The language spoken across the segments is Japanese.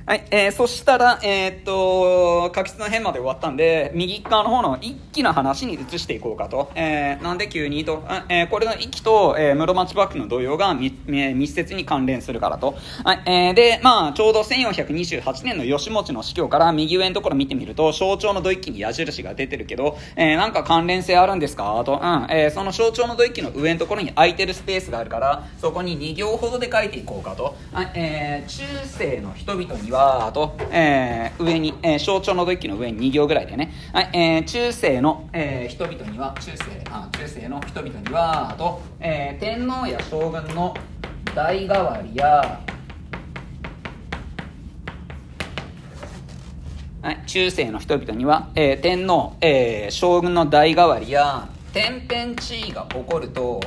はい、そしたら、書き捨ての辺まで終わったんで、右側の方の一揆の話に移していこうかと。なんで急にと、これの一揆と、室町幕府の動揺が密接に関連するからと。はい、で、まあ、ちょうど1428年の義持の死去から右上のところ見てみると、象徴の土一揆に矢印が出てるけど、なんか関連性あるんですかと。その象徴の土一揆の上のところに空いてるスペースがあるから、そこに2行ほどで書いていこうかと。はい、中世の人々には、上に、象徴の土一揆の上に2行ぐらいでね、はい、中世の、人々には中世の人々には天皇や将軍の代替わりや、はい、中世の人々には、天皇、将軍の代替わりや天変地異が起こると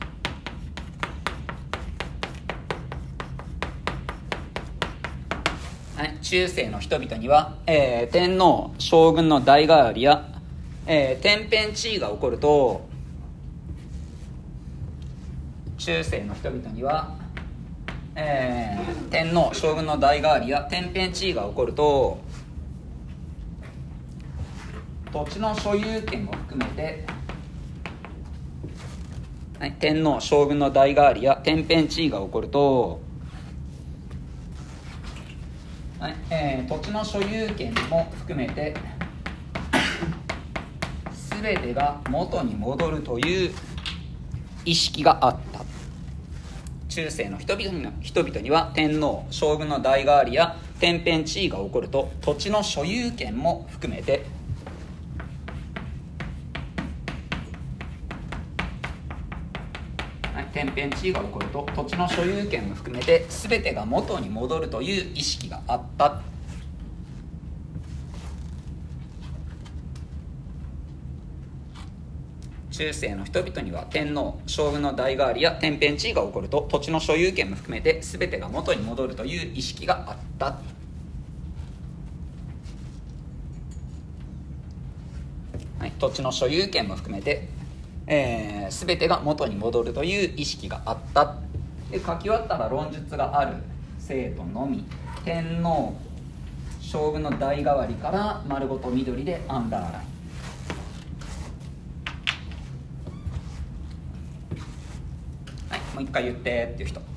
はい、中世の人々には、天皇将軍の代替わりや、天変地異が起こると、中世の人々には、天皇将軍の代替わりや天変地異が起こると、土地の所有権を含めて、はい、天皇将軍の代替わりや天変地異が起こると、はい、土地の所有権も含めて全てが元に戻るという意識があった。中世の人々には天皇将軍の代替わりや天変地異が起こると、土地の所有権も含めて天変地異が起こると土地の所有権も含めて全てが元に戻るという意識があった。中世の人々には天皇将軍の代替わりや天変地異が起こると土地の所有権も含めて全てが元に戻るという意識があった。はい、土地の所有権も含めて全てが元に戻るという意識があった。で、書き終わったら論述がある生徒のみ、天皇将軍の代替わりから丸ごと緑でアンダーライン。はい、もう一回言ってっていう人。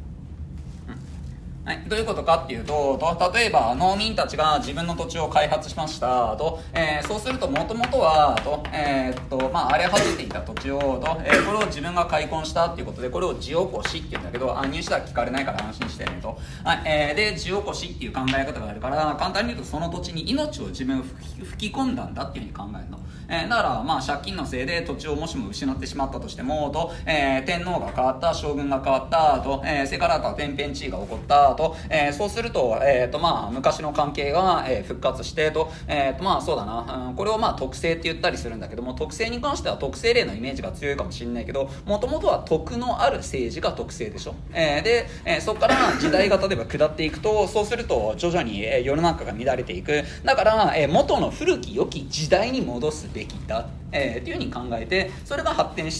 はい、どういうことかっていうと、例えば農民たちが自分の土地を開発しましたと、そうするともともとは荒れ果てていた土地をこれを自分が開墾したっていうことで、これを地起こしっていうんだけど、入したら聞かれないから安心してねと。はい、で地起こしっていう考え方があるから、簡単に言うとその土地に命を自分吹き込んだんだっていうふうに考えるの。だからまあ借金のせいで土地をもしも失ってしまったとしても天皇が変わった、将軍が変わったそれから天変地異が起こったそうすると、昔の関係が、復活してそうだな、これを徳政って言ったりするんだけども、徳政に関しては徳政令のイメージが強いかもしれないけど、もともとは徳のある政治が徳政でしょ。で、そこから時代が例えば下っていくと、そうすると徐々に、世の中が乱れていく。だから、元の古き良き時代に戻すべきだっていうふうに考えて、それが発展して、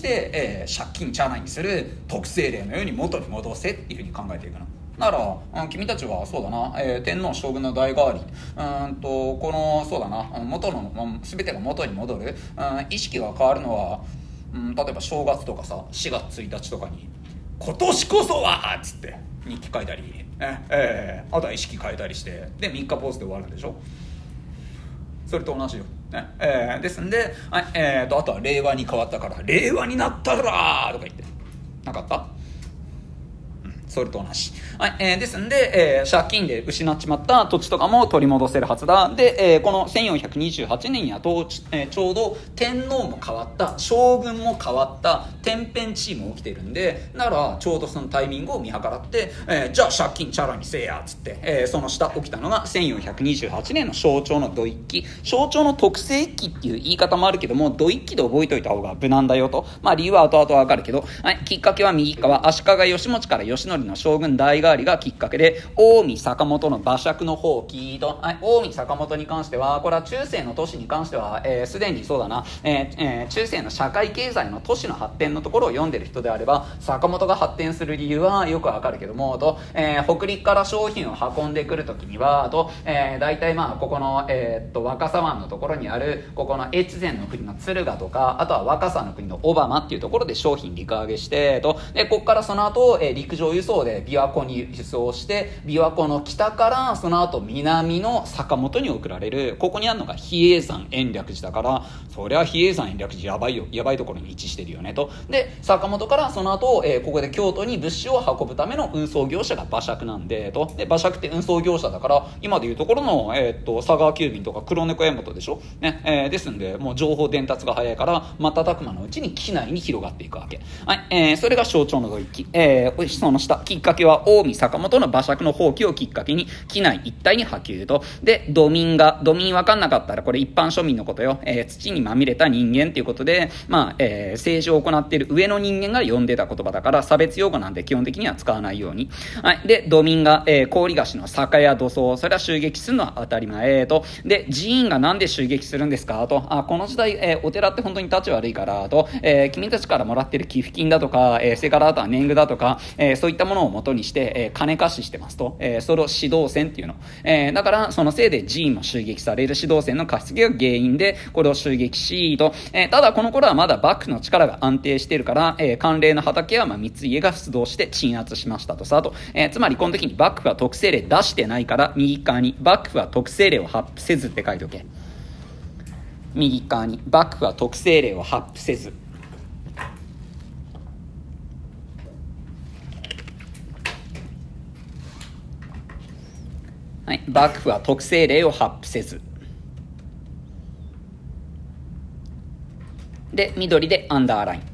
借金チャラにする徳政令のように元に戻せっていうふうに考えていくの。だから、君たちはそうだな、天皇将軍の代替わり、このそうだな、元の、全てが元に戻る、意識が変わるのは、例えば正月とかさ、4月1日とかに今年こそはっつって日記書いたり、あとは意識変えたりしてで3日ポーズで終わるんでしょ。それと同じよ、ですんで、あとは令和に変わったから令和になったらとか言ってなかった。それと同じ。はい、ですんで、借金で失っちまった土地とかも取り戻せるはずだ。で、この1428年にはちょうど天皇も変わった、将軍も変わった、天変地異も起きてるんで、だからちょうどそのタイミングを見計らって、じゃあ借金チャラにせえやっつって、その下起きたのが1428年の象徴の土一揆。象徴の徳政一揆っていう言い方もあるけども、土一揆で覚えといた方が無難だよと。理由は後々わかるけど、はい、きっかけは右側、足利義持から義則の将軍代替わりがきっかけで近江坂本の馬借の放棄と、近江坂本に関してはこれは中世の都市に関してはすで、にそうだな、中世の社会経済の都市の発展のところを読んでる人であれば坂本が発展する理由はよくわかるけどもと、北陸から商品を運んでくるときにはと、大体ここの、若狭湾のところにあるここの越前の国の敦賀とか、あとは若狭の国の小浜っていうところで商品陸揚げしてと、でここからその後、陸上輸送で琵琶湖に輸送して琵琶湖の北からその後南の坂本に送られる。ここにあるのが比叡山延暦寺だから、そりゃ比叡山延暦寺やばいよ、やばいところに位置してるよねと。で坂本からその後、ここで京都に物資を運ぶための運送業者が馬借なんでと。で馬借って運送業者だから今でいうところの、佐川急便とか黒猫大和でしょ、ねですんでもう情報伝達が早いから瞬く間のうちに機内に広がっていくわけ。はい、それが象徴の土域。その下、きっかけは近江坂本の馬借の放棄をきっかけに機内一帯に波及と。で土民分かんなかったらこれ一般庶民のことよ、土にまみれた人間っていうことで、政治を行っている上の人間が呼んでた言葉だから差別用語なんで基本的には使わないように。はい、で土民が、氷菓子の酒や土葬、それは襲撃するのは当たり前と。で寺院がなんで襲撃するんですかと。この時代、お寺って本当に立ち悪いからと、君たちからもらってる寄付金だとか、それからあとは年貢だとか、そういったものを元にして、金貸ししてますと、それを指導船っていうの、だからそのせいで寺院も襲撃される。指導船の貸し付けが原因でこれを襲撃しと、ただこの頃はまだ幕府の力が安定しているから、官嶺の畠山光家が出動して鎮圧しましたとさと、つまりこの時に幕府は特製令出してないから右側に幕府は特製令を発布せずって書いておけ。右側に幕府は特製令を発布せず。はい、幕府は特製令を発布せず。で緑でアンダーライン。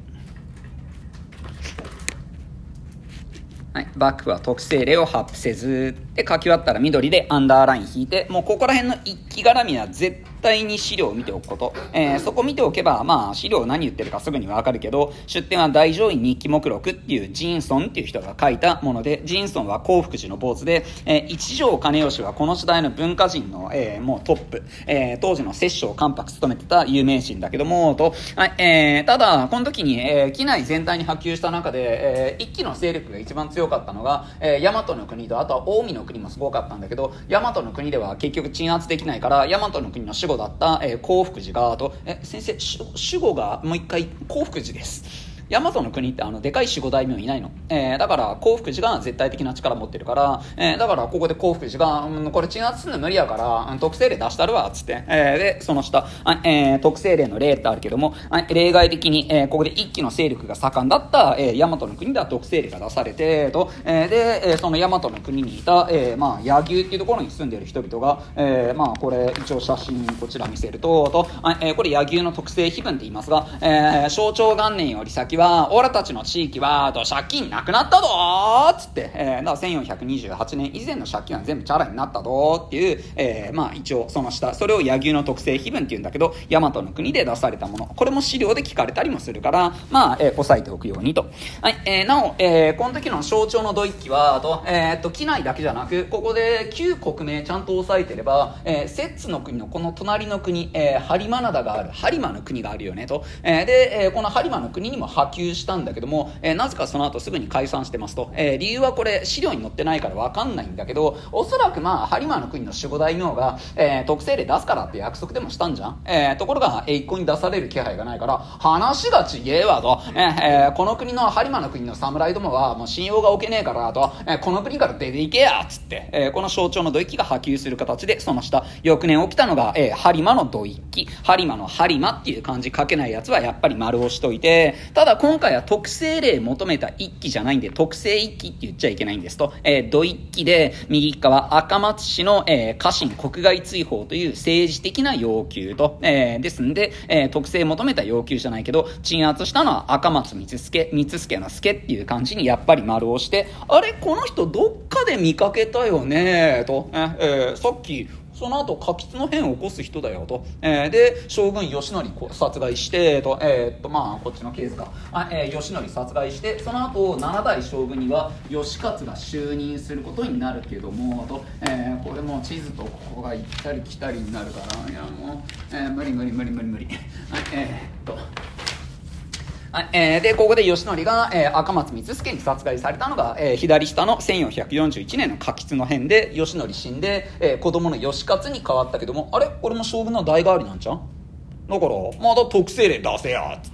はい、幕府は特製令を発布せずで書き終わったら緑でアンダーライン引いて、もうここら辺の一気絡みは絶対に資料を見ておくこと、そこ見ておけば資料何言ってるかすぐにわかるけど、出典は大乗院日記目録っていう仁尊っていう人が書いたもので、仁尊は興福寺の坊主で、一条兼吉はこの時代の文化人の、もうトップ、当時の摂政関白務めてた有名人だけどもと、ただこの時に、畿内全体に波及した中で、一揆の勢力が一番強かったのが、大和の国とあとは近江の国もすごかったんだけど、大和の国では結局鎮圧できないから大和の国の守護だった、興福寺がと、先生守護がもう一回興福寺です。大和の国ってでかい守護大名いないの、だから興福寺が絶対的な力持ってるから、だからここで興福寺が、これ鎮圧するの無理やから、特製令出したるわっつって、でその下、特製令の例ってあるけども、例外的に、ここで一揆の勢力が盛んだった、大和の国では特製令が出されてと、で、その大和の国にいた、柳生っていうところに住んでいる人々が、これ一応写真こちら見せると、これ柳生の特製碑文って言いますが、正長元年より先は俺たちの地域は借金なくなったぞーっつって、だから1428年以前の借金は全部チャラになったぞーっていう、一応その下、それを柳生の特製碑文っていうんだけど、大和の国で出されたもの、これも資料で聞かれたりもするから、押さえておくようにと。はい、なお、この時の象徴の土一揆は畿内だけじゃなく、ここで旧国名ちゃんと押さえてれば、摂津の国のこの隣の国、播磨灘がある播磨の国があるよねと、で、この播磨の国にも波及したんだけども、なぜかその後すぐに解散してますと、理由はこれ資料に載ってないから分かんないんだけど、おそらく播磨の国の守護大名が、特製令出すからって約束でもしたんじゃん、ところが、一向に出される気配がないから話がちげえわと、この国の播磨の国の侍どもはもう信用が置けねえからと、この国から出ていけやっつって、この象徴の土一揆が波及する形で、その下翌年起きたのが、播磨の土一揆。播磨の播磨っていう漢字書けないやつはやっぱり丸押しといて、ただ今回は特製令求めた一揆じゃないんで特製一揆って言っちゃいけないんですと、土一揆で右側赤松市の、家臣国外追放という政治的な要求と、ですんで、特製求めた要求じゃないけど鎮圧したのは赤松光助の助っていう感じにやっぱり丸をして、あれこの人どっかで見かけたよねと、さっきその後過失の変を起こす人だよと、で将軍義則殺害してと、まあこっちのケースか、義則殺害して、その後7代将軍には義勝が就任することになるけどもと、これも地図とここが行ったり来たりになるから、いやもう、無理でここで義則が、赤松光助に殺害されたのが、左下の1441年の過失の変で、義則死んで、子供の義勝に変わったけども、あれこれも将軍の代替わりなんちゃう？だからまだ特製令出せやっつって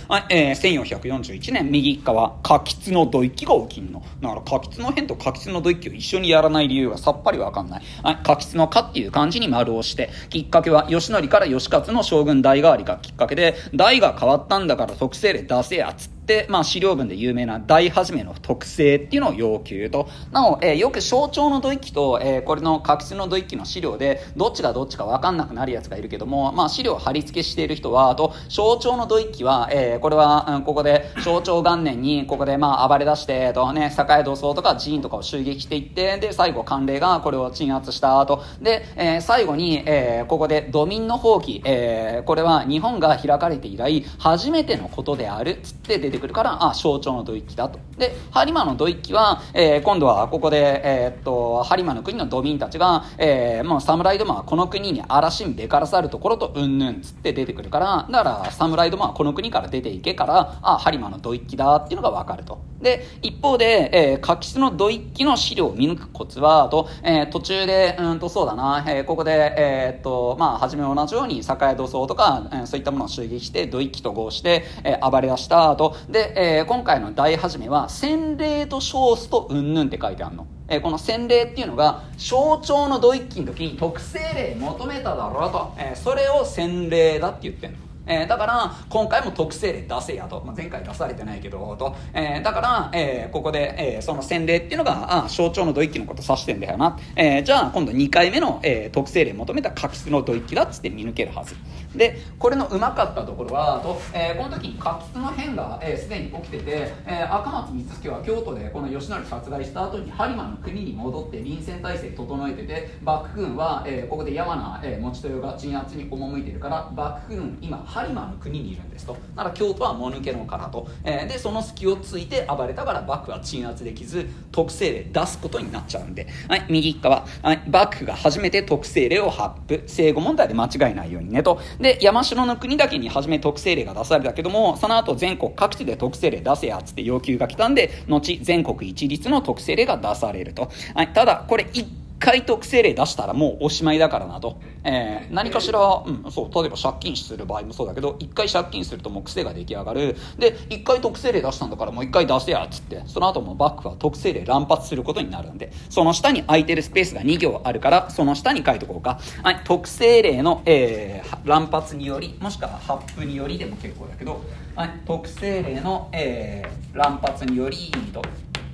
、1441年右側過失の土一揆が起きんのだから、過失の変と過失の土一揆を一緒にやらない理由がさっぱりわかんない。過失の「過」っていう漢字に丸を押して、きっかけは義則から義勝の将軍代替わりがきっかけで、代が変わったんだから特製令出せやっつって、まあ、資料文で有名な代始めの特性っていうのを要求と。なお、よく象徴の土一揆と、これの過失の土一揆の資料でどっちがどっちか分かんなくなるやつがいるけども、まあ、資料貼り付けしている人は、あと象徴の土一揆は、これは、ここで象徴元年にここでまあ暴れ出してとね、栄土葬とか寺院とかを襲撃していって、で最後官令がこれを鎮圧した後で、最後に、ここで土民の放棄、これは日本が開かれて以来初めてのことであるっつって出てくるから、象徴の土一揆だと。で播磨の土一揆は、今度はここで、播磨の国の土民たちが、もう侍どもはこの国に荒らしんべからさるところとうんぬんっつって出てくるから、だから侍どもはこの国から出ていけから、播磨の土一揆だっていうのが分かると。で一方で、過失の土一揆の資料を見抜くコツはと、途中でそうだな、ここで、まあ初め同じように栄土葬とか、そういったものを襲撃して土一揆と合して、暴れ出した後で、今回の大始めは洗礼と称すとうんぬんって書いてあるの。この洗礼っていうのが象徴の土一揆の時に特製礼求めただろうと、それを洗礼だって言ってんの。だから今回も特製令出せやと、前回出されてないけどと、だから、ここで、その洗礼っていうのが象徴の土一揆のこと指してんだよな、じゃあ今度2回目の、特製令求めた過失の土一揆だっつって見抜けるはずで、これのうまかったところはと、この時に過失の変がすで、に起きてて、赤松光助は京都でこの義則殺害した後に播磨の国に戻って臨戦態勢整えてて、幕府軍は、ここで山名、持ち豊が鎮圧に赴いてるから、幕府軍今播磨の国にいるんですと。なら京都はもぬけの殻と、でその隙をついて暴れたから幕府は鎮圧できず特製令出すことになっちゃうんで、右側、幕府が初めて特製令を発布、正誤問題で間違いないようにねと。で山城の国だけに初め特製令が出されたけども、その後全国各地で特製令出せやっつって要求が来たんで、後全国一律の特製令が出されると。ただこれ1回特製令出したらもうおしまいだからなと、何かしら、そう例えば借金する場合もそうだけど、1回借金するともう癖が出来上がる。で1回特製令出したんだからもう1回出せやっつって、その後も幕府は特製令乱発することになるんで、その下に空いてるスペースが2行あるからその下に書いとこうか。特製令の、乱発により、もしくは発布によりでも結構だけど、特製令の、乱発によりと。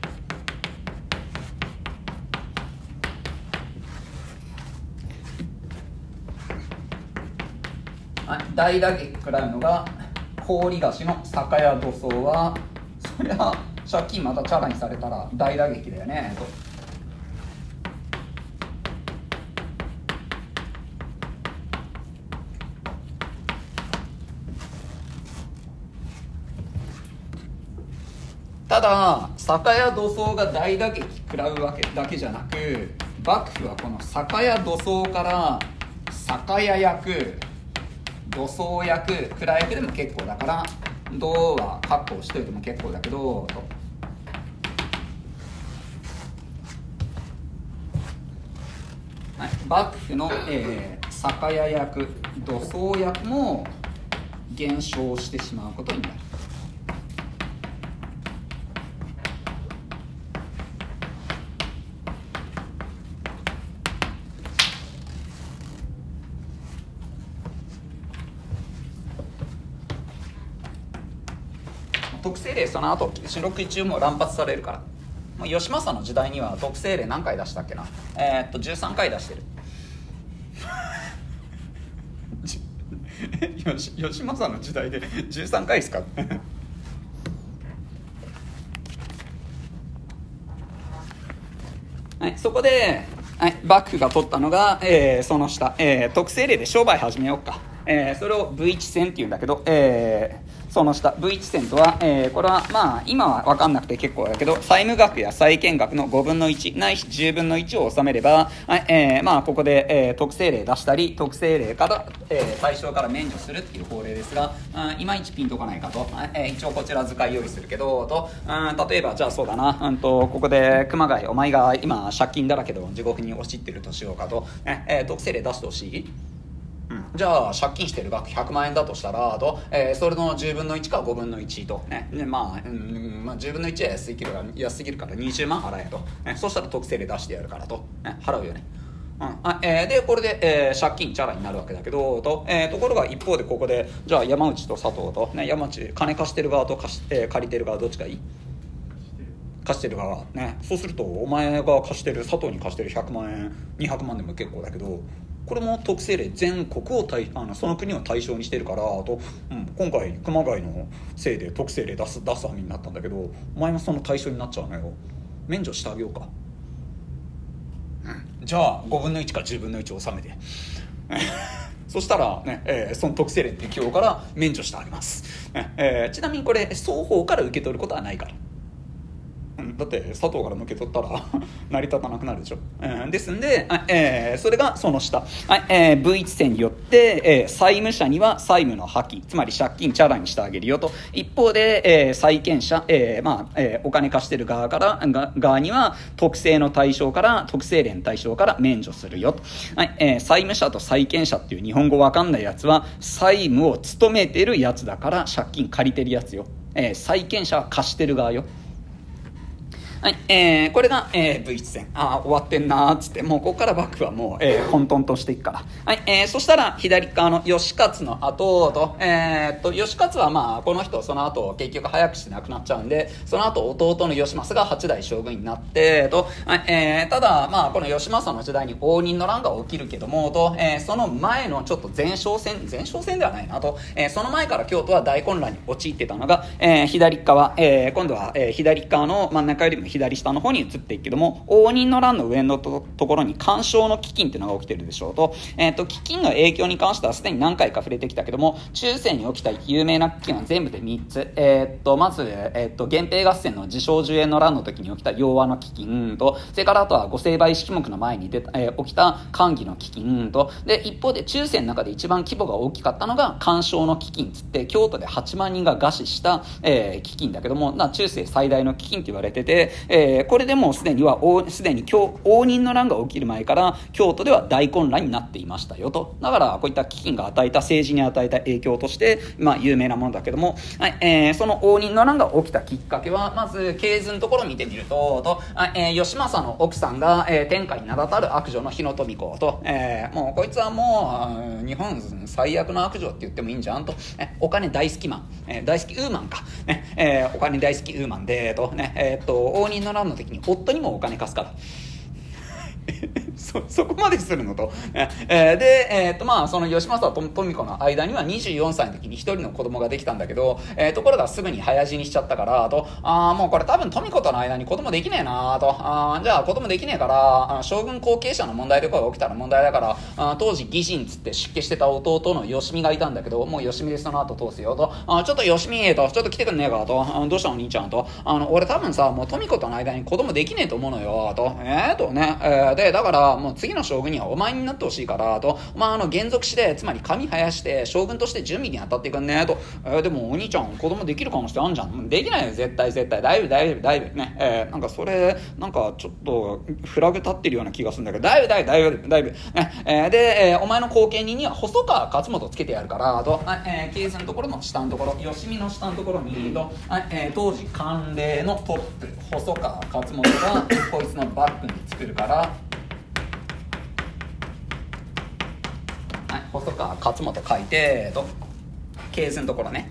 大打撃食らうのが氷菓子の酒屋土葬は、そりゃ借金またチャラにされたら大打撃だよねと。ただ酒屋土葬が大打撃食らうわけだけじゃなく、幕府はこの酒屋土葬から酒屋役、土葬役、蔵役でも結構だから、銅は確保しといても結構だけどと。幕府の、酒屋役、土葬役も減少してしまうことになる。特製令その後四六中も乱発されるから。もう義政の時代には特製令何回出したっけな、13回出してる義政の時代で13回ですかはい、そこではい、幕府が取ったのが、その下、徳政令で商売始めようか。それを V1 線っていうんだけど、その下 V1 線とは、これはまあ今は分かんなくて結構だけど、債務額や債権額の5分の1ないし10分の1を納めれば、はい、まあここで、徳政令出したり徳政令から、対象から免除するっていう法令ですが、いまいちピンとこないかと、一応こちら図解用意するけどと、例えばじゃあそうだな、ここで熊谷お前が今借金だらけで地獄に落ちてるとしようかと、徳政令出してほしい。じゃあ借金してる額100万円だとしたらと、それの10分の1か5分の1とね、まあ10分の1は安すぎるから20万払えと、そしたら特製で出してやるからと、払うよね。でこれで、借金チャラになるわけだけどと、ところが一方でここでじゃあ山内と佐藤と、ね、山内金貸してる側と借りてる側どっちがいい？貸してる側ね。そうするとお前が貸してる佐藤に貸してる100万円200万でも結構だけど、これも特政令全国をその国を対象にしてるからと、今回熊谷のせいで特政令出す網になったんだけど、お前もその対象になっちゃうのよ。免除してあげようか。じゃあ5分の1か10分の1を納めてそしたらね、その特政令の適用から免除してあげます、ちなみにこれ双方から受け取ることはないから。だって佐藤から抜け取ったら成り立たなくなるでしょ、ですんで、それがその下、V1 線によって、債務者には債務の破棄、つまり借金チャラにしてあげるよと、一方で、債権者、お金貸してる側には特政の対象から特政令の対象から免除するよと、債務者と債権者っていう日本語わかんないやつは債務を務めてるやつだから借金借りてるやつよ、債権者は貸してる側よ。はい、これが、V1 線。終わってんなーっつって、もうここから幕府はもう、混沌としていくから。はい、そしたら左側の義勝の後と、義勝はまあこの人その後結局早くして亡くなっちゃうんで、その後弟の義政が8代将軍になってと、ただまあこの義政の時代に応仁の乱が起きるけどもと、その前のちょっと前哨戦ではないなと、その前から京都は大混乱に陥ってたのが、左側、今度は、左側の真ん中よりも左下の方に移っていくけども、応仁の乱の上のところに干渉の飢饉っていうのが起きてるでしょうと、飢饉の影響に関してはすでに何回か触れてきたけども、中世に起きた有名な飢饉は全部で3つ、まず、源平合戦の自称10円の乱の時に起きた養和の飢饉と、それからあとは御成敗式目の前に起きた寛義の飢饉と、で一方で中世の中で一番規模が大きかったのが干渉の飢饉つって京都で8万人が餓死した、飢饉だけども、中世最大の飢饉と言われてて、これでもうすでに応仁の乱が起きる前から京都では大混乱になっていましたよと。だからこういった飢饉が政治に与えた影響として、有名なものだけども、その応仁の乱が起きたきっかけはまず系図のところを見てみると、義政の奥さんが、天下に名だたる悪女の日野富子と、もうこいつはもう日本最悪の悪女って言ってもいいんじゃんと、お金大好きマン、大好きウーマンか、お金大好きウーマンでと応仁の乱の時に夫にもお金貸すからそこまでするのと、で、その義政と富子の間には24歳の時に一人の子供ができたんだけど、ところがすぐに早死にしちゃったからと、もうこれ多分富子との間に子供できねえなと、じゃあ子供できねえから将軍後継者の問題とかが起きたら問題だから、当時義人つって出家してた弟の義美がいたんだけど、もう義美でその後通すよと、ちょっと義美とちょっと来てくんねえかと、どうしたお兄ちゃんと、俺多分さもう富子との間に子供できねえと思うのよと、とね、でだからもう次の将軍にはお前になってほしいからと、現属してつまり髪生やして将軍として準備に当たっていくんねと、でもお兄ちゃん子供できる可能性あんじゃん。できないよ絶対大丈夫ね、なんかそれなんかちょっとフラグ立ってるような気がするんだけど、大丈夫、で、お前の後見人には細川勝元つけてやるからと、経図のところの下のところ、義美の下のところにと、当時官令のトップ細川勝元がこいつのバックに作るから、細川勝元書いてと、経図のところね、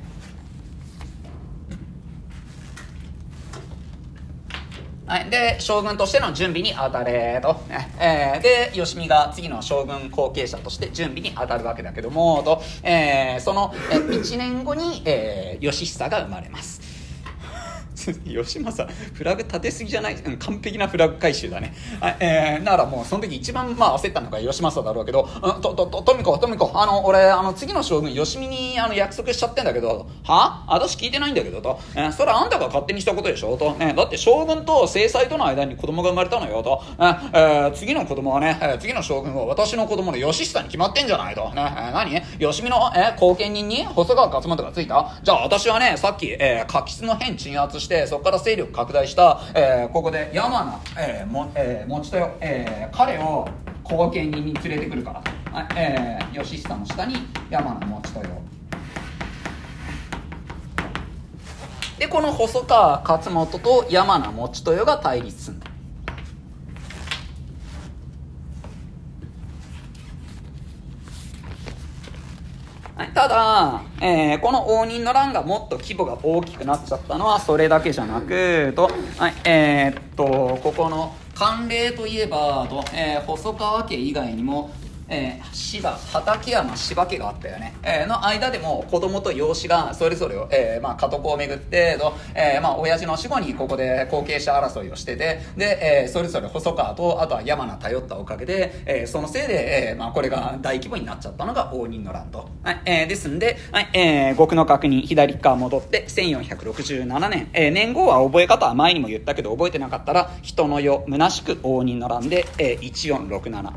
で将軍としての準備に当たれと、で義美が次の将軍後継者として準備に当たるわけだけどもと、その1年後に義久が生まれます義政フラグ立てすぎじゃない、完璧なフラグ回収だね。だからもうその時一番焦ったのが義政だろうけど、富子俺次の将軍義見に約束しちゃってんだけど、私聞いてないんだけどと、それあんたが勝手にしたことでしょと、だって将軍と正妻との間に子供が生まれたのよと、次の子供はね、次の将軍は私の子供の義久に決まってんじゃないと、何義見の後見人に細川勝又がついた。じゃあ私はね、さっき柿津の変鎮圧して、そこから勢力拡大した、ここで山名、持ちとよ、彼を後見人に連れてくるから、義久の下に山名持ちとよ。でこの細川勝元と山名持豊が対立するんだ。ただ、この応仁の乱がもっと規模が大きくなっちゃったのはそれだけじゃなくと、ここの慣例といえば細川家以外にも畠山柴家があったよね、の間でも子供と養子がそれぞれを、家督をめぐって親父の死後にここで後継者争いをしてて、で、それぞれ細川とあとは山名頼ったおかげで、そのせいで、これが大規模になっちゃったのが応仁の乱と、ですんで、極の確認左側戻って1467年、年号は覚え方は前にも言ったけど覚えてなかったら人の世虚しく応仁の乱で、1467。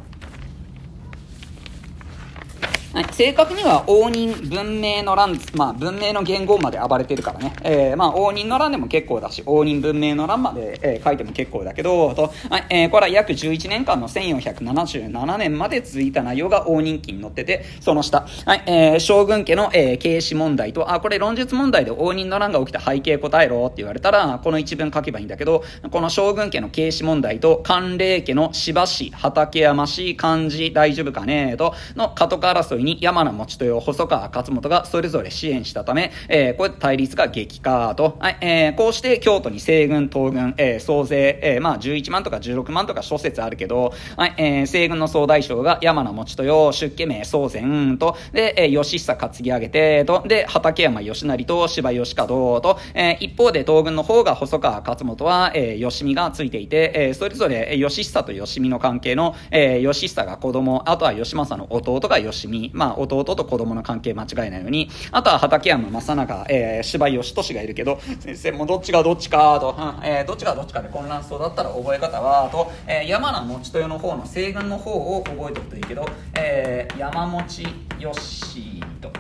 正確には応仁文明の乱、文明の元号まで暴れてるからね、応仁の乱でも結構だし応仁文明の乱まで、書いても結構だけどと、これは約11年間の1477年まで続いた内容が応仁記に載ってて、その下、将軍家の、軽視問題と、これ論述問題で応仁の乱が起きた背景答えろって言われたらこの一文書けばいいんだけど、この将軍家の軽視問題と関連家の柴氏畠山氏漢字大丈夫かねとの家督争いに山名持豊細川勝元がそれぞれ支援したため、こうやって対立が激化と、こうして京都に西軍東軍、総勢、11万とか16万とか諸説あるけど、西軍の総大将が山名持豊出家名宗全とで、義久担ぎ上げてとで畠山義成と柴義門と、一方で東軍の方が細川勝元は、義見がついていて、それぞれ義久と義見の関係の、義久が子供、あとは義政の弟が義見、弟と子供の関係間違えないように、あとは畠山正長、柴義俊がいるけど、先生もどっちがどっちかと、どっちがどっちかで混乱しそうだったら覚え方はと、山名持豊の方の西軍の方を覚えておくといいけど、山持義と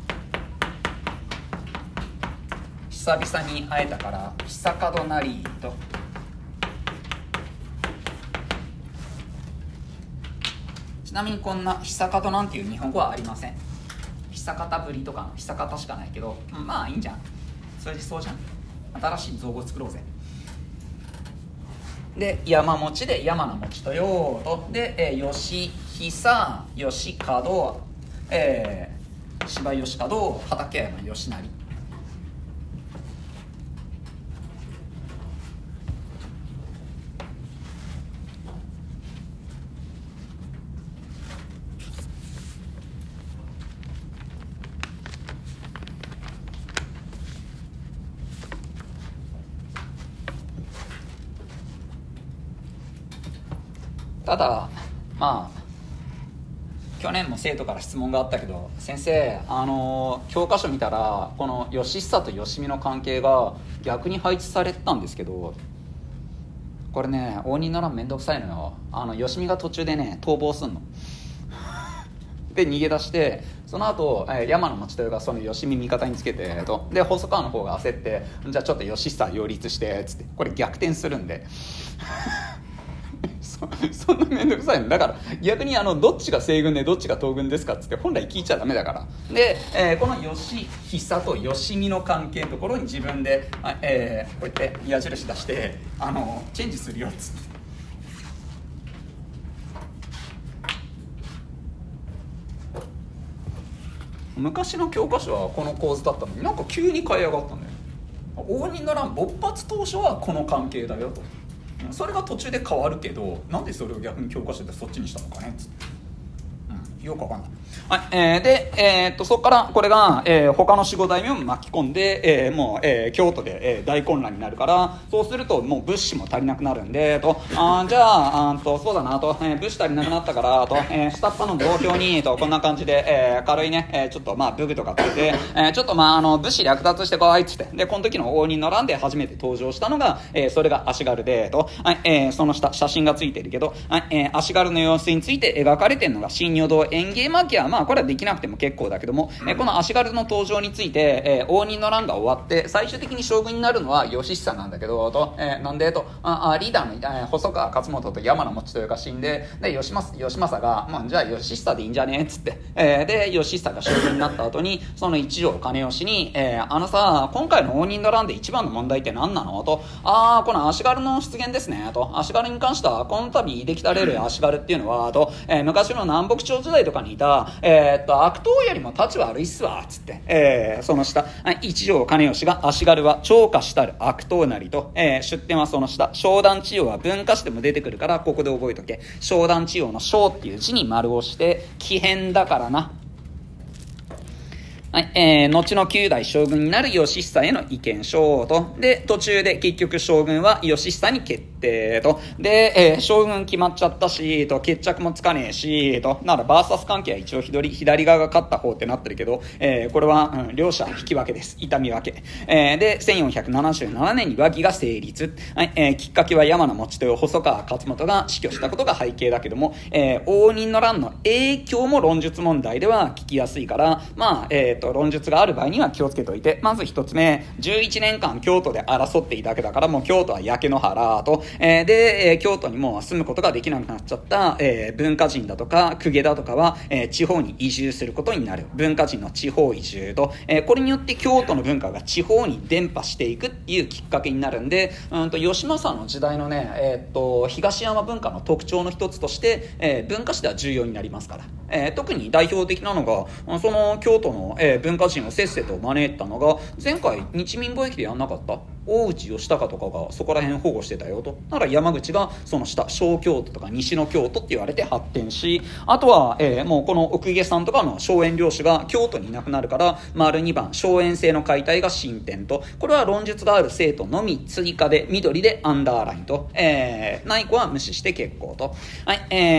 久々に会えたから久門なりと、ちなみにこんな久方なんていう日本語はありません。久方ぶりとかの久方しかないけど、いいんじゃん、それでそうじゃん、新しい造語作ろうぜ。で山持で山名持豊とで、義久義門、柴義門畠山義成。ただ去年も生徒から質問があったけど、先生教科書見たらこの義久と義見の関係が逆に配置されてたんですけど、これね応仁の乱めんどくさいのよ。義見が途中でね逃亡すんので逃げ出して、その後、山名持豊がその義見味方につけてとで細川の方が焦って、じゃあちょっと義久擁立してつって、これ逆転するんでそんなめんどくさいのだから、逆にどっちが西軍でどっちが東軍ですかっつって本来聞いちゃダメだから。で、この義久と義見の関係のところに自分で、こうやって矢印出してチェンジするよっつって、昔の教科書はこの構図だったのになんか急に変えやがったんだよ。応仁の乱勃発当初はこの関係だよと、それが途中で変わるけど、なんでそれを逆に教科書でそっちにしたのかねっつって、 よくわかんない。はい、で、そこからこれが、他の守護大名も巻き込んで、もう、京都で、大混乱になるから、そうするともう物資も足りなくなるんで、じゃあ、そうだなと、物資足りなくなったから下っ端の同郷にこんな感じで、軽いね、ちょっと武具とかついて、ちょっと武士略奪してこいっつって、でこの時の応仁の乱で初めて登場したのが、それが足軽でその下写真がついてるけど、足軽の様子について描かれてるのが新如堂演芸巻はこれはできなくても結構だけども、この足軽の登場について、応仁の乱が終わって最終的に将軍になるのは義久なんだけどなんでリーダーの、細川勝元と山名持豊が死んで義政が、じゃあ義久でいいんじゃねっつって、で義久が将軍になった後にその一条兼吉に、さ今回の応仁の乱で一番の問題って何なのこの足軽の出現ですね足軽に関してはこの度できたれる足軽っていうのは昔の南北朝時代とかにいた悪党よりも立ち悪いっすわつって、その下一条兼吉が足軽は超過したる悪党なりと、出典はその下商談千代は文化史でも出てくるからここで覚えとけ。商談千代の商っていう字に丸をして奇変だからな。はい、後の9代将軍になる義久への意見書で途中で結局将軍は義久に決定で、将軍決まっちゃったし決着もつかねえしならバーサス関係は一応左側が勝った方ってなってるけど、これは、両者引き分けです。痛み分け、で1477年に和議が成立、きっかけは山名持豊細川勝元が死去したことが背景だけども、応仁の乱の影響も論述問題では聞きやすいから論述がある場合には気をつけておいて、まず一つ目、11年間京都で争っていただけだからもう京都は焼け野原で、京都にもう住むことができなくなっちゃった、文化人だとか公家だとかは、地方に移住することになる。文化人の地方移住これによって京都の文化が地方に伝播していくっていうきっかけになるんで、義政の時代のね、東山文化の特徴の一つとして、文化史では重要になりますから、特に代表的なのがその京都の、文化人をせっせと招いたのが前回日民貿易でやんなかった大内義高とかがそこら辺保護してたよなら山口がその下小京都とか西の京都って言われて発展し、あとは、もうこの奥家さんとかの荘園領主が京都にいなくなるから丸2番荘園制の解体が進展これは論述がある生徒のみ追加で緑でアンダーラインない子は無視して結構はい、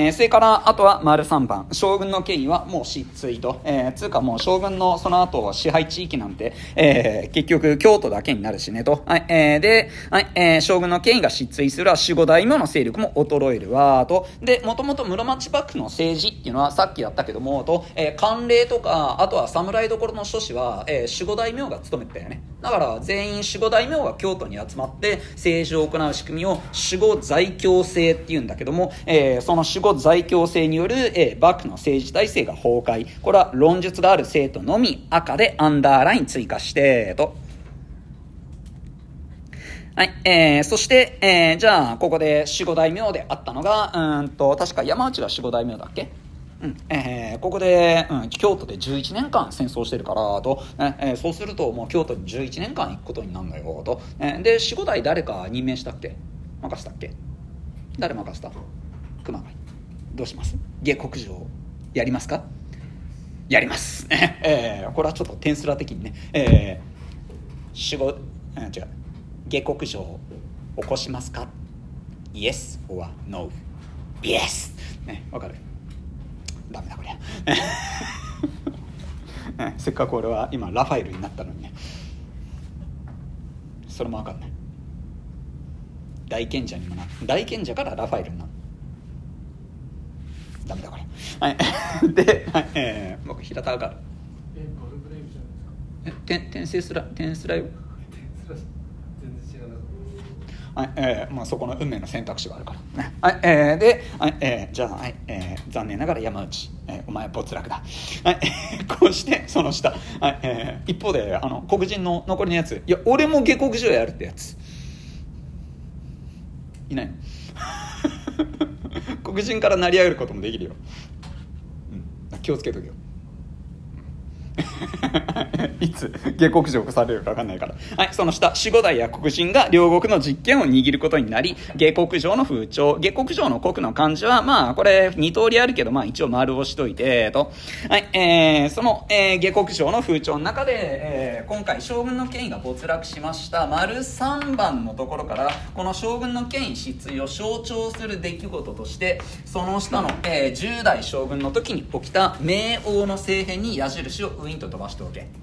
それからあとは丸3番将軍の権威はもう失墜つうかもう将軍のその後支配地域なんて、結局京都だけになるしねで、将軍の権威が失墜するは守護大名の勢力も衰えるわでもともと室町幕府の政治っていうのはさっきやったけども官令とかあとは侍所の諸子は、守護大名が務めてたよね。だから全員守護大名が京都に集まって政治を行う仕組みを守護在京制っていうんだけども、その守護在京制による、幕府の政治体制が崩壊。これは論述がある生徒のみ赤でアンダーライン追加してはい、そして、じゃあここで守護大名であったのが確か山内が守護大名だっけ。ここで、京都で11年間戦争してるからそうするともう京都に11年間行くことになるんだよで守護代誰か任命したっけ任したっけ誰任せた熊谷どうします下克上やりますかやりますこれはちょっとテンスラ的にね、違う下克上起こしますか Yes or No Yes ねわかるダメだこりゃせっかく俺は今ラファエルになったのにねそれもわかんない大賢者にもな大賢者からラファエルになるダメだこれはいで、僕平田わかるボルブレイブじゃないですかテンスラよ全然知らなかったまあ、そこの運命の選択肢があるから、ねで、じゃあ、残念ながら山内、お前没落だ、こうしてその下、一方で黒人の残りのやついや俺も下克上やるってやついないの黒人から成り上がることもできるよ、気をつけとけよいつ下克上されるか分かんないから。はい、その下、守護代や黒人が両国の実権を握ることになり、下克上の風潮、下克上の国の漢字は、まあ、これ2通りあるけど、まあ一応丸をしといて、はい、その、下克上の風潮の中で、今回将軍の権威が没落しました丸3番のところから、この将軍の権威失墜を象徴する出来事として、その下の、10代将軍の時に起きた明王の政変に矢印をウィンと飛ばしておけ。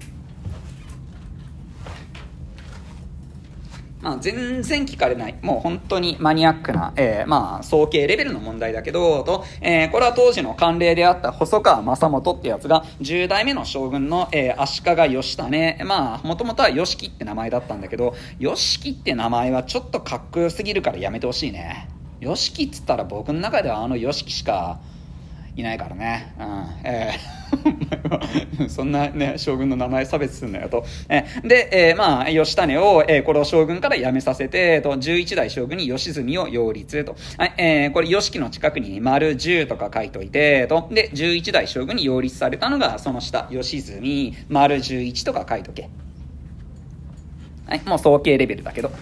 まあ、全然聞かれない。もう本当にマニアックな、まあ、総計レベルの問題だけど、これは当時の慣例であった細川正元ってやつが、10代目の将軍の、足利義胤、まあ、もともとは義樹って名前だったんだけど、義樹って名前はちょっとかっこよすぎるからやめてほしいね。義樹っつったら僕の中では義樹しかいないからね。そんなね、将軍の名前差別するのよと。で、まあ、義胤を、これを将軍から辞めさせて、11代将軍に義澄を擁立と。はい、これ、義樹の近くに丸10とか書いといて、で、11代将軍に擁立されたのが、その下、義澄、丸11とか書いとけ。はい、もう総計レベルだけど。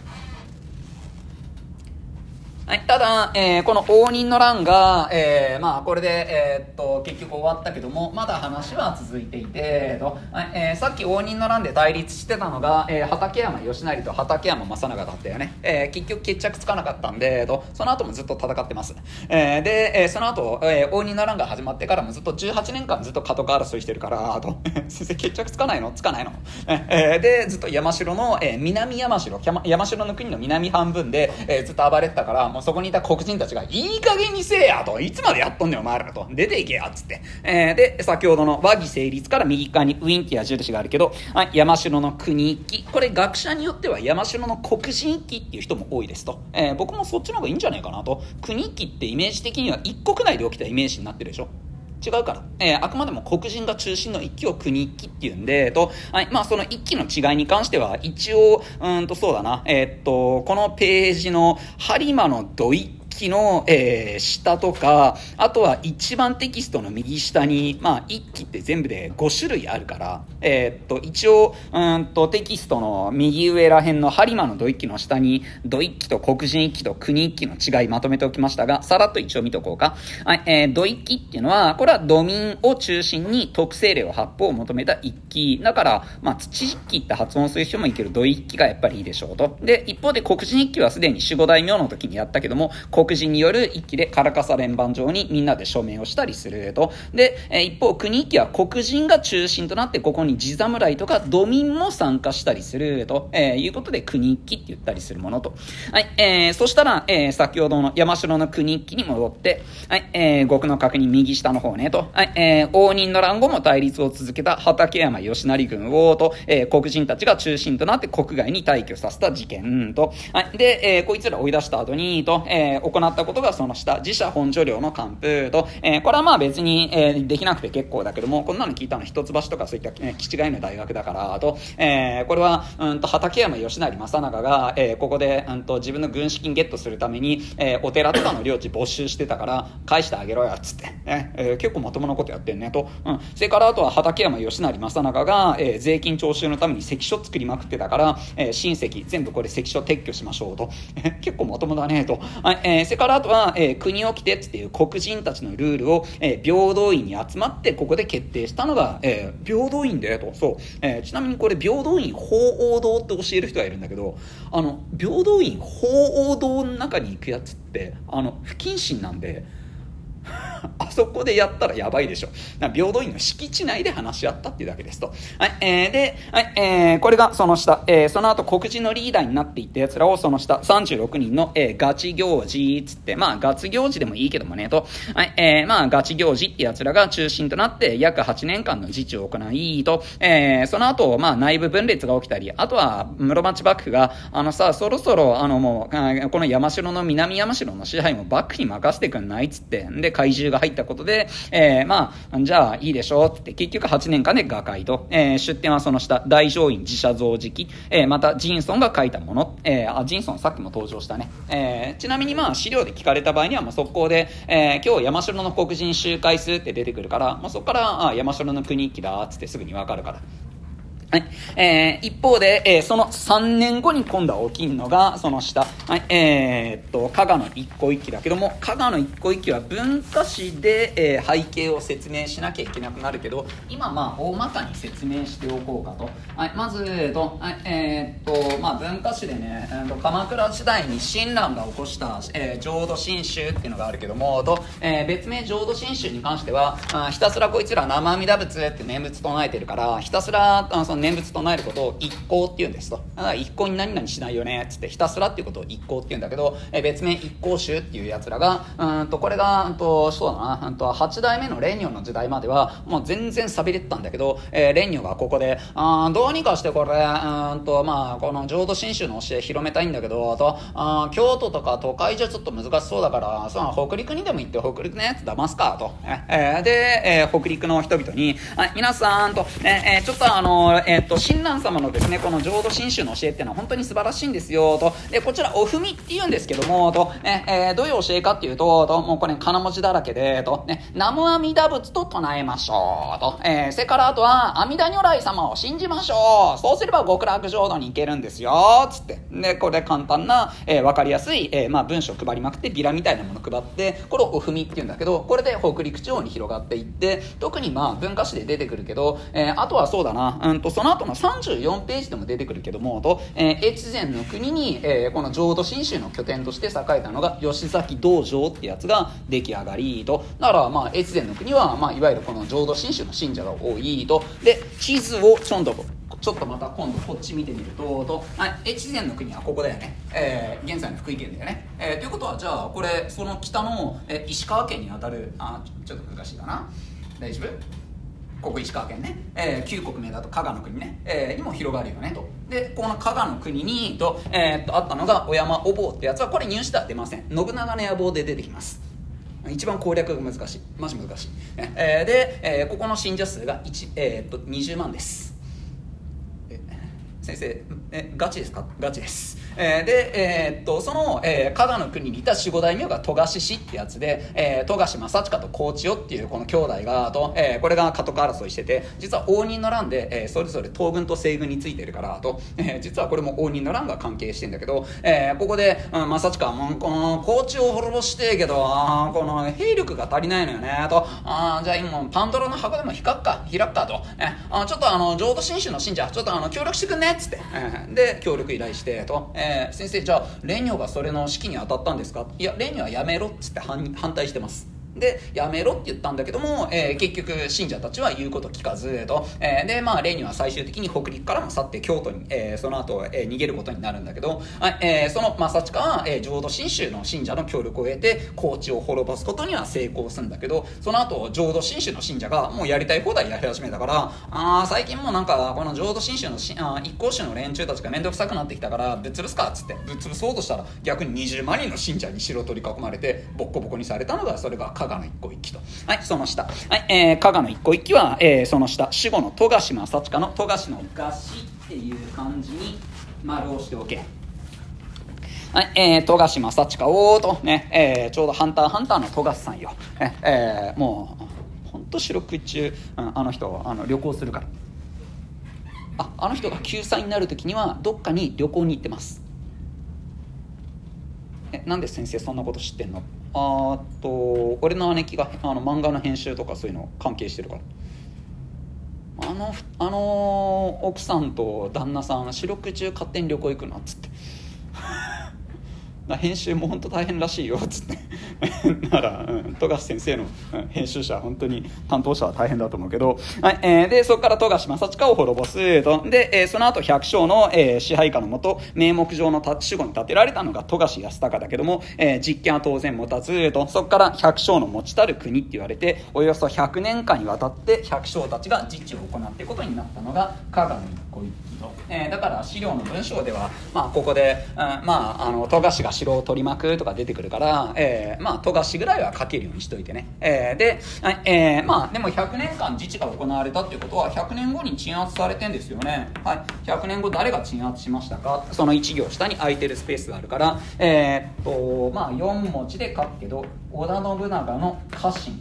はい、ただ、この応仁の乱が、まあこれで、結局終わったけども、まだ話は続いていて、さっき応仁の乱で対立してたのが、畠山義成と畠山正長だったよね。結局決着つかなかったんで、その後もずっと戦ってます。で、その後、応仁の乱が始まってからもずっと18年間ずっと家督争いしてるから、先生決着つかないのつかないの、で、ずっと山城の、南山城の国の南半分で、ずっと暴れてたから、もうそこにいた黒人たちがいい加減にせえやと、いつまでやっとんねんお前らと、出ていけやっつって、で先ほどの和議成立から右側にウィンって矢印があるけど、はい、山城の国一揆、これ学者によっては山城の黒人一揆っていう人も多いですと、僕もそっちの方がいいんじゃないかなと。国一揆ってイメージ的には一国内で起きたイメージになってるでしょ。違うから、あくまでも黒人が中心の一揆を国一揆っていうんで、はい、まあその一揆の違いに関しては一応そうだな、このページの播磨の土一揆の、下とか、あとは一番テキストの右下に、まあ一揆って全部で5種類あるから、一応テキストの右上ら辺の播磨の土一揆の下に土一揆と黒人一揆と国一揆の違いまとめておきましたが、さらっと一応見とこうか。はい、土一揆っていうのは、これは土民を中心に特性例を発布を求めた一揆だから、まあ土一揆って発音する人もいいけど土一揆がやっぱりいいでしょうと。で一方で黒人一揆はすでに守護大名の時にやったけども、黒人による一揆でカラカサ連番上にみんなで署名をしたりすると。で、一方国一揆は黒人が中心となって、ここに地侍とか土民も参加したりすると、いうことで国一揆って言ったりするものと。はい、そしたら、先ほどの山城の国一揆に戻って、はい、極の確認右下の方ねと、はい、応仁の乱後も対立を続けた畠山義成軍をと、黒人たちが中心となって国外に退去させた事件と。はい、で、こいつら追い出した後にと、行ったことがその下、自社本所領の還付と、これはまあ別に、できなくて結構だけども、こんなの聞いたの一橋とかそういった、気違いの大学だからと、これは畠山義成正長が、ここで自分の軍資金ゲットするために、お寺とかの領地没収してたから返してあげろよっつって、結構まともなことやってんねと、それからあとは畠山義成正長が、税金徴収のために関所作りまくってたから、親戚全部これ関所撤去しましょうと、結構まともだねと、それからあとは、国を来てっていう黒人たちのルールを、平等院に集まってここで決定したのが、平等院でと。そう、ちなみにこれ平等院鳳凰堂って教える人がいるんだけど、平等院鳳凰堂の中に行くやつって不謹慎なんであそこでやったらやばいでしょ。平等院の敷地内で話し合ったっていうだけですと。はい、で、はい、これがその下、その後黒人のリーダーになっていった奴らをその下36人の、ガチ行事つって、まあガチ行事でもいいけどもねと、はい、まあガチ行事って奴らが中心となって約8年間の自治を行いと、その後まあ内部分裂が起きたり、あとは室町幕府がそろそろもうこの山城の南山城の支配も幕府に任せてくんないっつって、で怪獣が入ったことで、まあじゃあいいでしょうって結局8年間で瓦解と、出典はその下大乗院自社増直、またジンソンが書いたもの、ジンソンさっきも登場したね、ちなみにまあ資料で聞かれた場合にはもう速攻で、今日山山城の黒人集会数って出てくるから、そこから山城の国一揆だっつってすぐにわかるから。はい。一方で、その3年後に今度は起きるのが、その下。はい。加賀の一向一揆だけども、加賀の一向一揆は文化史で、背景を説明しなきゃいけなくなるけど、今大まかに説明しておこうかと。はい。まず、文化史でね、鎌倉時代に親鸞が起こした、浄土真宗っていうのがあるけども、別名浄土真宗に関しては、ひたすらこいつら生阿弥陀仏って念仏唱えてるから、ひたすら、その念仏唱えることを一向って言うんですと。だから一向に何々しないよねっつってひたすらっていうことを一向って言うんだけど、別名一向宗っていうやつらがこれがそうだな8代目の蓮如の時代まではもう全然寂れてたんだけど、蓮如がここでどうにかしてこれこの浄土真宗の教え広めたいんだけど京都とか都会じゃちょっと難しそうだから北陸にでも行って北陸のやつ騙すかと、で、北陸の人々に皆さんと、ちょっと親鸞様のですねこの浄土真宗の教えっていうのは本当に素晴らしいんですよと。でこちらお踏みって言うんですけどもどういう教えかっていうともうこれ金文字だらけで南無阿弥陀仏と唱えましょうと、それからあとは阿弥陀如来様を信じましょう、そうすれば極楽浄土に行けるんですよつって。でこれ簡単な、分かりやすい、文章配りまくってビラみたいなもの配ってこれをお踏みって言うんだけど、これで北陸地方に広がっていって特に文化史で出てくるけど、あとはそうだなその後の34ページでも出てくるけども越前の国に、この浄土真宗の拠点として栄えたのが吉崎道場ってやつが出来上がりと。だから越前の国は、いわゆるこの浄土真宗の信者が多いと。で地図をちょっとまた今度こっち見てみると越前の国はここだよね、現在の福井県だよね、ということはじゃあこれその北の、石川県にあたるちょっと難しいかな、大丈夫？ここ石川県ね、旧国名だと加賀の国ね、にも広がるよねと。でこの加賀の国にあったのが小山お坊ってやつはこれ入試では出ません。信長の野望で出てきます。一番攻略が難しい、マジ難しい、で、ここの信者数が20万です。先生ガチですか？ガチです。で、その、加賀の国にいた守護大名が富樫氏ってやつで、富樫正親と高千代っていうこの兄弟がこれが家督争いしてて、実は応仁の乱で、それぞれ東軍と西軍についてるから実はこれも応仁の乱が関係してんだけど、ここで、正親この高千代を滅ぼしてけどこの兵力が足りないのよねじゃあ今パンドラの箱でも開くかと、ちょっと浄土真宗の信者ちょっと協力してくんねっつって、で協力依頼して先生じゃあ蓮如がそれの指揮に当たったんですか？いや蓮如はやめろっつって反対してます。でやめろって言ったんだけども、結局信者たちは言うこと聞かずで蓮如は最終的に北陸からも去って京都に、その後、逃げることになるんだけど、その正親は、浄土真宗の信者の協力を得て高知を滅ぼすことには成功するんだけど、その後浄土真宗の信者がもうやりたい放題やり始めたから最近もうなんかこの浄土真宗の一向宗の連中たちが面倒くさくなってきたからぶっ潰すかっつってぶっ潰そうとしたら逆に20万人の信者に城取り囲まれてボッコボコにされたのがそれが加賀の一向一揆と。その下、加賀の一向一揆は、その下守護の富樫正親の富樫の餓死っていう漢字に丸をしておけ。富樫正親をちょうどハンターハンターの富樫さんよ、もうほんと四六中あの人旅行するからあの人が9歳になる時にはどっかに旅行に行ってます。なんで先生そんなこと知ってんの？俺の姉貴が漫画の編集とかそういうの関係してるから、奥さんと旦那さん四六中勝手に旅行行くなっつって編集も本当大変らしいよっつってなら、富樫先生の編集者本当に担当者は大変だと思うけど、でそこから富樫正親を滅ぼすと。で、その後百姓の、支配下のもと名目上の守護に建てられたのが富樫康隆だけども、実権は当然持たずと、そこから百姓の持ちたる国って言われておよそ100年間にわたって百姓たちが自治を行っていくことになったのが加賀の一向一揆と。だから資料の文章では、ここで、富樫が城を取り巻くとか出てくるから、まあ富樫ぐらいは書けるようにしといてね。で、まあでも100年間自治が行われたっていうことは100年後に鎮圧されてんですよね。はい、100年後誰が鎮圧しましたか。その1行下に空いてるスペースがあるから、まあ4文字で書くけど、織田信長の家臣、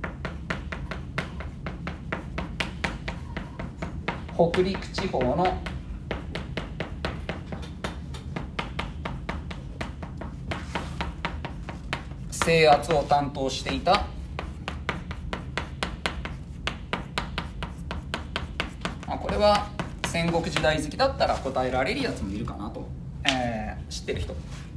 北陸地方の制圧を担当していたこれは戦国時代好きだったら答えられるやつもいるかなと、知ってる人。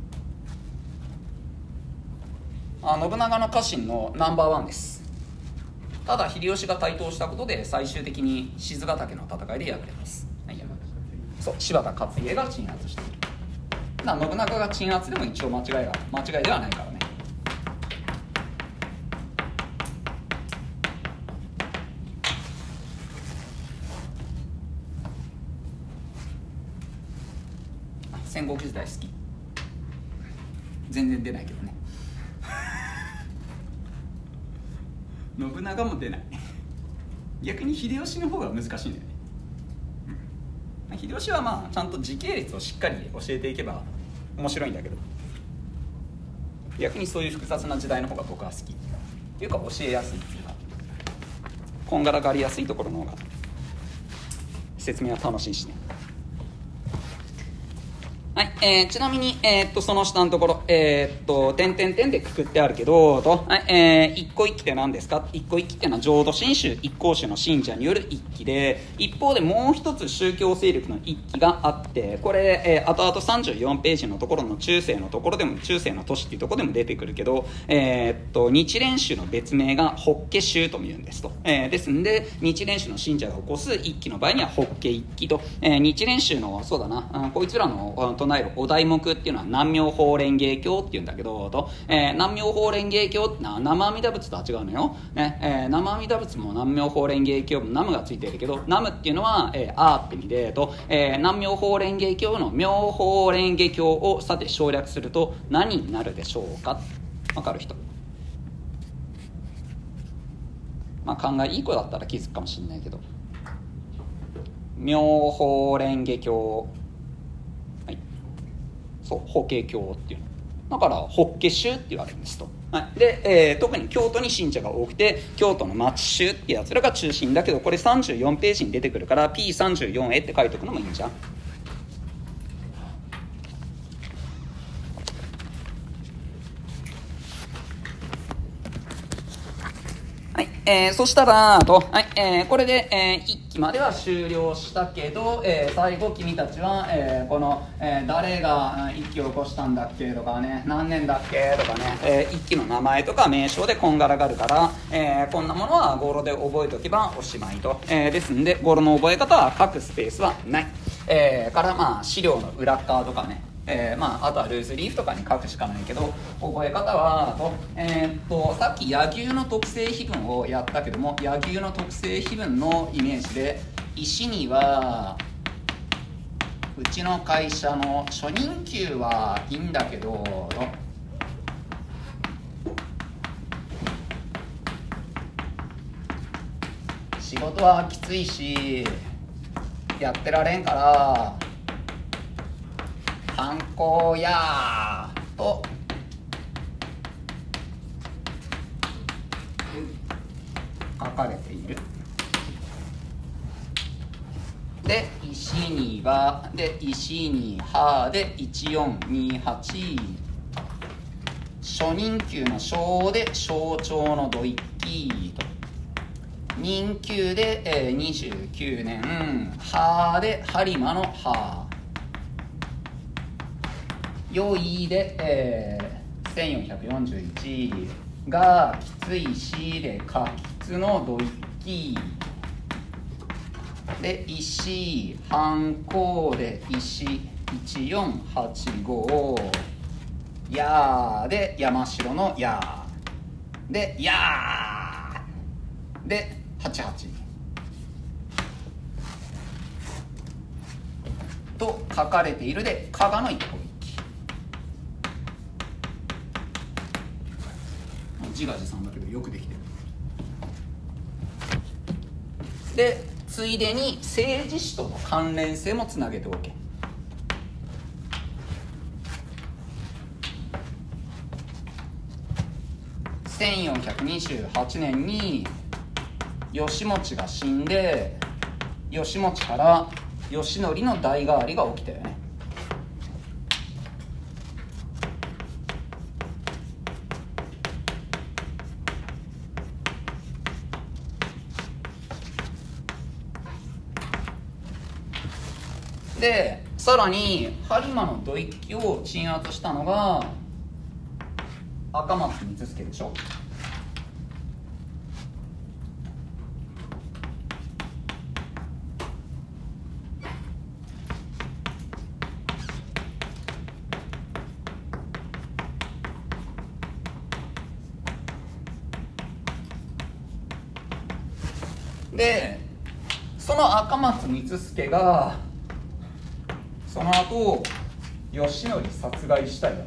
信長の家臣のナンバー1です。ただ秀吉が台頭したことで最終的に賤ヶ岳の戦いで敗れます。そう柴田勝家が鎮圧している。信長が鎮圧でも一応間違いではないからね。戦国時代好き。全然出ないけどね。信長も出ない。逆に秀吉の方が難しいんだよね。秀吉はまあちゃんと時系列をしっかり教えていけば面白いんだけど、逆にそういう複雑な時代の方が僕は好きっていうか、教えやすいっていうか、こんがらがりやすいところの方が説明は楽しいしね。はい、ちなみに、その下のところ、点々点でくくってあるけど、一個一揆って何ですか。一個一揆っていうのは浄土真宗一向宗の信者による一揆で、一方でもう一つ宗教勢力の一揆があって、これ、後々34ページのところの中世のところでも、中世の都市っていうところでも出てくるけど、日蓮宗の別名が法華宗とも言うんですと。ですんで、日蓮宗の信者が起こす一揆の場合には法華一揆と、日蓮宗の、そうだな、こいつらの唱えるお題目っていうのは南妙法蓮華経っていうんだけど、南妙法蓮華経ってのは生阿弥陀仏とは違うのよ、ね。生阿弥陀仏も南妙法蓮華経もナムがついてるけど、ナムっていうのは、あーって意味で南妙法蓮華経の妙法蓮華経をさて省略すると何になるでしょうか。わかる人。まあ考えいい子だったら気づくかもしれないけど、妙法蓮華経、そう法華経っていうのだから法華宗って言われるんですと。はい、で、特に京都に信者が多くて、京都の町宗ってやつらが中心だけど、これ34ページに出てくるから P34 へって書いておくのもいいんじゃん。そしたらこれで、1期までは終了したけど、最後君たちは、この、誰が1期を起こしたんだっけとかね、何年だっけとかね、1期の名前とか名称でこんがらがるから、こんなものは語呂で覚えておけばおしまいと。ですんで語呂の覚え方は書くスペースはない。からまあ資料の裏側とかね、あとはルーズリーフとかに書くしかないけど、覚え方はさっき柳生の特性碑文をやったけども、柳生の特性碑文のイメージで、石にはうちの会社の初任給はいいんだけど仕事はきついしやってられんからハンコやーと書かれている。で石にはで石にはで1428、初任給の小で象徴の土一揆と、任給で、29年、はで播磨のは、よいで、1441がきついしでかきつの土一揆で石反抗で石1485やーで山城のやーでやーで88と書かれているで加賀の一個一揆自画自賛だけどよくできてる。でついでに政治史との関連性もつなげておけ。1428年に義持が死んで、義持から義則の代替わりが起きたよね。でさらに播磨の土一揆を鎮圧したのが赤松光助でしょ。でその赤松光助がその後義則殺害したよね。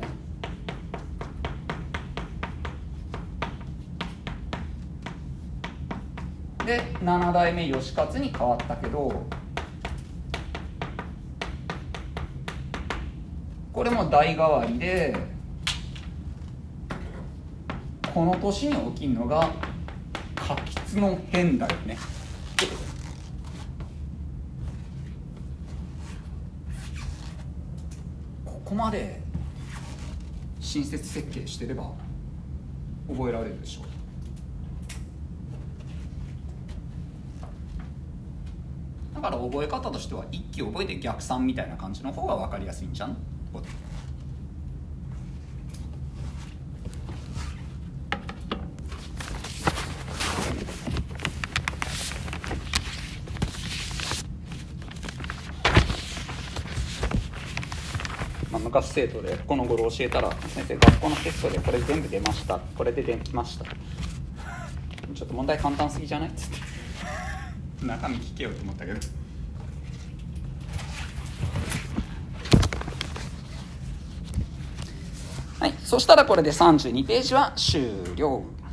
で7代目義勝に変わったけど、これも代替わりで、この年に起きるのが嘉吉の変だよね。ここまで親切設計してれば覚えられるでしょう。だから覚え方としては一気覚えて逆算みたいな感じの方が分かりやすいんじゃん。昔生徒でこの頃教えたら、先生学校のテストでこれ全部出ました、これでできました、ちょっと問題簡単すぎじゃないっつって中身聞けよと思ったけど。はい、そしたらこれで32ページは終了。